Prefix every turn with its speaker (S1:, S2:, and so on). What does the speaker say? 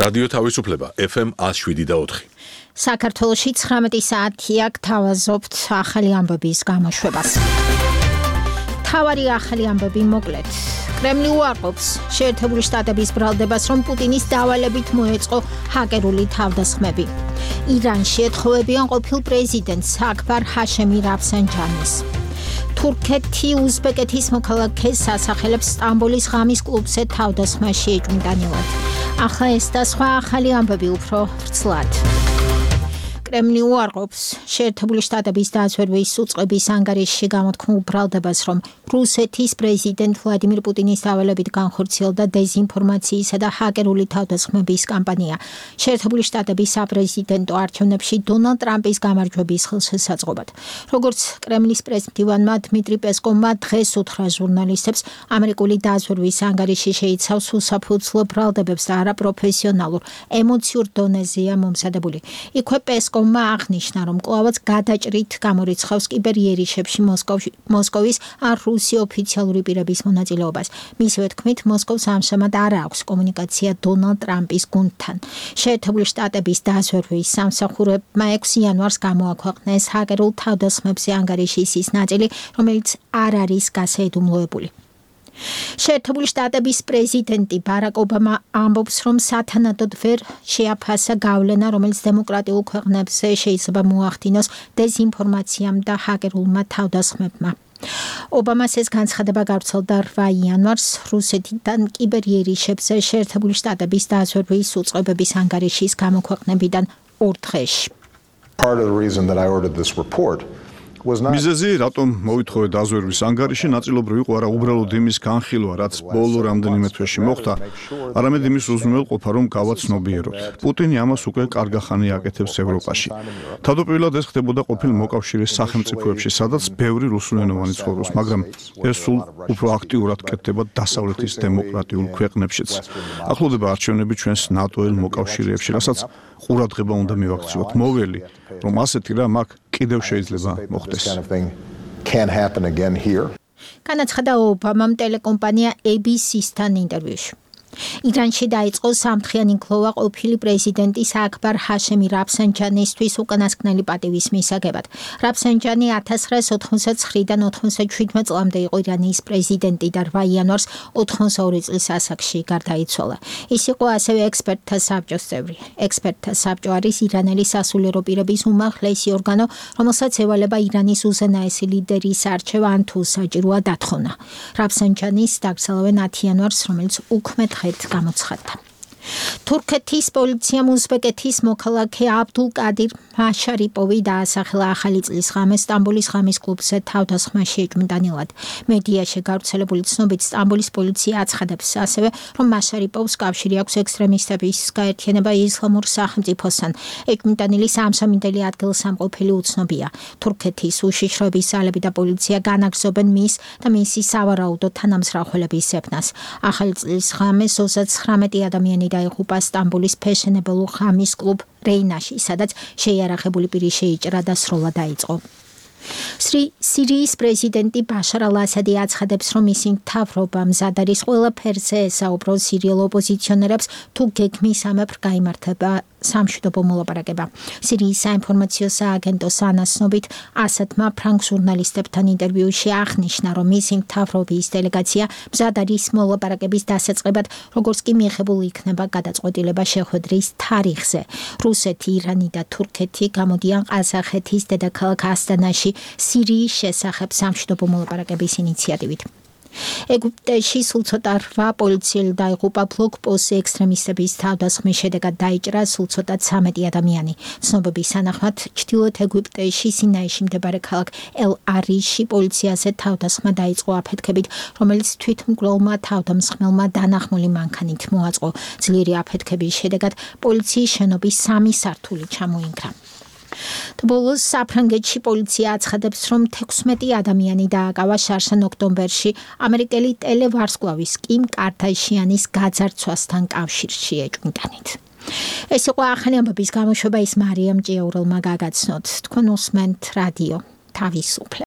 S1: რადიო თავისუფლება FM 107.4.
S2: საქართველოში 19 საათია გთავაზობთ ახალი ამბების გამოშვებას. თავარი ახალი ამბები მოკლედ. კრემლი უარყოფს შეერთებული შტატების ბრალდებას, რომ პუტინის დავალებით მოეწყო ჰაკერული თავდასხმები. ირანში ეთხოვებიან ყოფილ პრეზიდენტს აკბარ ჰაშემი რაფსანჯანის. თურქეთი უზბეკეთის მოქალაქეს ასახელებს სტამბოლის ღამის კლუბზე თავდასხმაში ეჭვმიტანილად. ახლა ეს და სხვა ახალი ამბები უფრო ვრცლად. კრემლი უარყოფს შეერთებული შტატების დაზვერვის უწყების ანგარიშში გამოთქმულ ბრალდებას, რომ რუსეთის პრეზიდენტ ვლადიმირ პუტინის დავალებით განხორციელდა დეზინფორმაციისა და ჰაკერული თავდასხმების კამპანია შეერთებული შტატების საპრეზიდენტო არჩევნებში დონალდ ტრამპის გამარჯვების ხელშესაწყობად. როგორც კრემლის პრეზიდენტმა დმიტრი პესკოვმა დღეს უთხრა ჟურნალისტებს, ამერიკული დაზვერვის ანგარიში შეიცავს უსაფუძვლო ბრალდებებს და არაპროფესიონალურ ემოციურ დონეზეა მომზადებული. იქვე პესკოვმა აღნიშნა, რომ კვლავაც გადაჭრით გამორიცხავს კიბერიერიშებში მოსკოვის ან რუსი ოფიციალური პირების მონაწილეობას. მისივე თქმით, მოსკოვს ამჟამად არ აქვს კომუნიკაცია დონალდ ტრამპის გუნდთან. შეერთებული შტატების დაზვერვის სამსახურებმა 6 იანვარს გამოაქვეყნეს ჰაკერულ თავდასხმებზე ანგარიშის ის ნაწილი, რომელიც არ არის გასაიდუმლოებული. შეერთებული შტატების პრეზიდენტი ბარაკ ობამა ამბობს, რომ სათანადოდ ვერ შეაფასა გავლენა, რომელიც დემოკრატიულ ქვეყნებზე შეიძლება მოახდინოს დეზინფორმაციამ და ჰაკერულმა თავდასხმებმა. ობამას ეს განცხადება გავრცელდა 8 იანვარს რუსეთიდან კიბერიერიშებზე შეერთებული შტატების დაზვერვის უწყებების ანგარიშის გამოქვეყნებიდან 2 დღეში.
S3: Part of the reason that I ordered this report
S4: მიზეზი, რატომ მოვითხოვე დაზვერვის ანგარიში, ნაწილობრივ იყო არა უბრალოდ იმის განხილვა, რაც ბოლო რამდენიმე თვეში მოხდა, არამედ იმის უზრუნველყოფა, რომ გავაცნობიეროთ. პუტინი ამას უკვე კარგახანი აკეთებს ევროპაში. თავდაპირველად ეს ხდებოდა ყოფილ მოკავშირის სახელმწიფოებში, სადაც ბევრი რუსულენოვანი ცხოვრობს, მაგრამ ეს სულ უფრო აქტიურად კეთდება დასავლეთის დემოკრატიულ ქვეყნებშიც. ახლოვდება არჩევნები ჩვენს ნატოელ მოკავშირეებში, რასაც ყურადღება უნდა მივაქციოთ. მოველი, რომ ასეთი რამ აქ კიდევ შეიძლება მოხდეს.
S2: განაცხადა ობამამ ტელეკომპანია ABC-სთან ინტერვიუში. ირანში დაიწყო სამთხიანი გლოვა ყოფილი პრეზიდენტის აკბარ ჰაშემი რაფსანჯანისთვის უკანასკნელი პატივის მისაგებად. რაფსანჯანი 1989-დან 97 წლამდე იყო ირანის პრეზიდენტი და 8 იანვარს 82 წლის ასაკში გარდაიცვალა. ის იყო ასევე ექსპერტთა საბჭოს წევრი. ექსპერტთა საბჭო არის ირანელი სასულიერო პირების უმაღლესი ორგანო, რომელსაც ევალება ირანის უზენაესი ლიდერის არჩევა ან თუ საჭიროა დათხოვნა. რაფსანჯანის დაკრძალავენ 10 იანვარს, რომელიც უქმე გამოცხადდა. თურქეთის პოლიციამ უზბეკეთის მოქალაქე აბდულ კადირ მაშარიპოვი დაასახელა ახალი წლის ღამეს სტამბოლის ღამის კლუბზე თავდასხმაში ეჭვმიტანილად. მედიაში გავრცელებული ცნობით სტამბოლის პოლიცია აცხადებს ასევე, რომ მაშარიპოვს კავშირი აქვს ექსტრემისტების გაერთიანება ისლამურ სახელმწიფოსთან. ეჭვმიტანილი სამსამინდელი ადგილსამყოფელი უცნობია. თურქეთის უშიშროების ძალები და პოლიცია განაგრძობენ მის და მისი სავარაუდო თანამსახველების ზებნას. ახალი წლის ღამეს 39 ადამიანი დაიღუპა სტამბოლის ფეშენებელურ ღამის კლუბ რეინაში, სადაც შეიარაღებული პირი შეიჭრა და სროლა დაიწყო. სირიის პრეზიდენტი ბაშარ ალ-ასადი აცხადებს, რომ მისი მთავრობა მზად არის ყველა ფერზე ესაუბროს სირიელ ოპოზიციონერებს, თუ გეგმისამებრ გაიმართება სამშვიდობო მოლაპარაკება. სირიის საინფორმაციო სააგენტოს ანასნობით ასადმა ფრანგ ჟურნალისტებთან ინტერვიუში აღნიშნა, რომ მისი მთავრობის დელეგაცია მზად არის მოლაპარაკების დასაწყებად, როგორც კი მიღებული იქნება გადაწყვეტილება შეხვედრის თარიღზე. რუსეთი, ირანი და თურქეთი გამოდიან ყაზახეთის დედაქალაქ ასტანაში სირიის შესახებ სამშვიდობო მოლაპარაკების ინიციატივით. ეგვიპტეში სულ ცოტა 8 პოლიციელი დაიღუპა ბლოკპოსტზე ექსტრემისტების თავდასხმის შედეგად დაიჭრა სულ ცოტა 13 ადამიანი. ცნობების თანახმად ჩრდილოეთ ეგვიპტეში სინაიში მდებარე ქალაქ ელ-არიში პოლიციაზე თავდასხმა დაიწყო აფეთქებით, რომელიც თვითმკვლელმა თავდამსხმელმა დანახმული მანქანით მოაწყო. ძლიერი აფეთქების შედეგად პოლიციის შენობის 3 სართული ჩამოინგრა. ბოლოს საფრანგეთში პოლიცია აცხადებს, რომ 16 ადამიანი დააკავა შარშან ოქტომბერში ამერიკელი ტელევარსკვლავის კიმ კარდაშიანის გაძარცვასთან კავშირში ეჭვმიტანით. ეს იყო ახალი ამბების გამოშვება, ის მარიამ ჭიაურელმა გაგაცნოთ. თქვენ უსმენთ რადიო თავისუფლება.